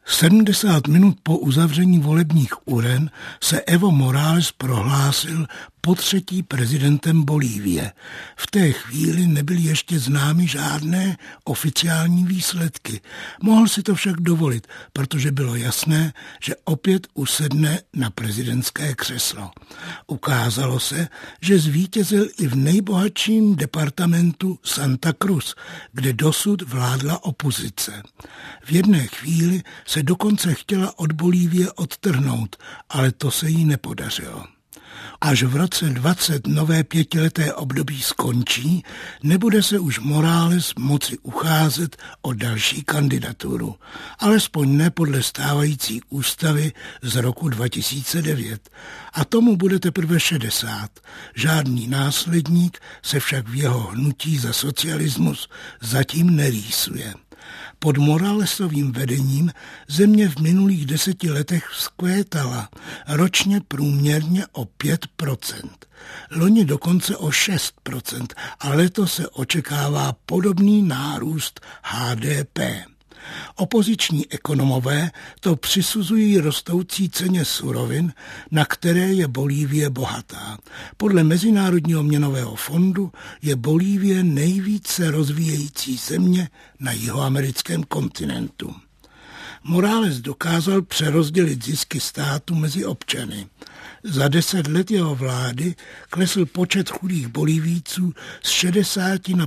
70 minut po uzavření volebních uren se Evo Morales prohlásil potřetí prezidentem Bolívie. V té chvíli nebyly ještě známy žádné oficiální výsledky. Mohl si to však dovolit, protože bylo jasné, že opět usedne na prezidentské křeslo. Ukázalo se, že zvítězil i v nejbohatším departamentu Santa Cruz, kde dosud vládla opozice. V jedné chvíli se dokonce chtěla od Bolívie odtrhnout, ale to se jí nepodařilo. Až v roce 20 nové pětileté období skončí, nebude se už Morales moci ucházet o další kandidaturu. Alespoň ne podle stávající ústavy z roku 2009. A tomu bude teprve 60. Žádný následník se však v jeho hnutí za socialismus zatím nerýsuje. Pod Moralesovým vedením země v minulých 10 letech vzkvétala, ročně průměrně o 5%. Loni dokonce o 6% a letos se očekává podobný nárůst HDP. Opoziční ekonomové to přisuzují rostoucí ceně surovin, na které je Bolívie bohatá. Podle Mezinárodního měnového fondu je Bolívie nejvíce rozvíjející země na jihoamerickém kontinentu. Morales dokázal přerozdělit zisky státu mezi občany. Za 10 let jeho vlády klesl počet chudých Bolívijců z 60 na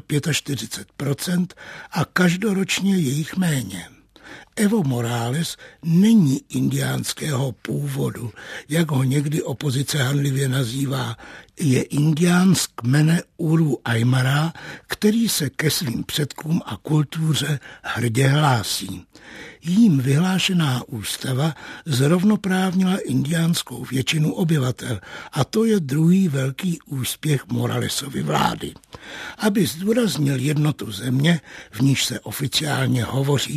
45% a každoročně je jich méně. Evo Morales není indiánského původu, jak ho někdy opozice hanlivě nazývá. Je indián z kmene Uru Aymara, který se ke svým předkům a kultuře hrdě hlásí. Jím vyhlášená ústava zrovnoprávnila indiánskou většinu obyvatel a to je druhý velký úspěch Moralesovy vlády. Aby zdůraznil jednotu země, v níž se oficiálně hovoří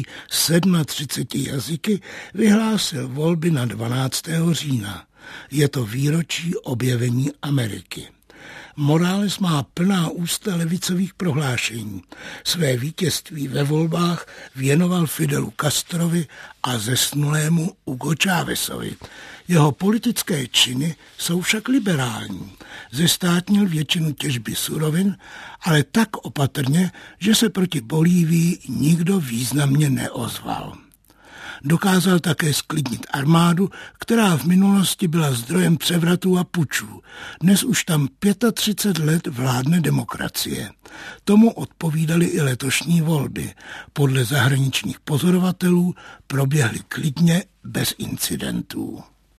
37 jazyky, vyhlásil volby na 12. října. Je to výročí objevení Ameriky. Morales má plná ústa levicových prohlášení. Své vítězství ve volbách věnoval Fidelu Castrovi a zesnulému Hugo Chávezovi. Jeho politické činy jsou však liberální. Zestátnil většinu těžby surovin, ale tak opatrně, že se proti Bolívii nikdo významně neozval. Dokázal také sklidnit armádu, která v minulosti byla zdrojem převratů a pučů. Dnes už tam 35 let vládne demokracie. Tomu odpovídaly i letošní volby. Podle zahraničních pozorovatelů proběhly klidně bez incidentů.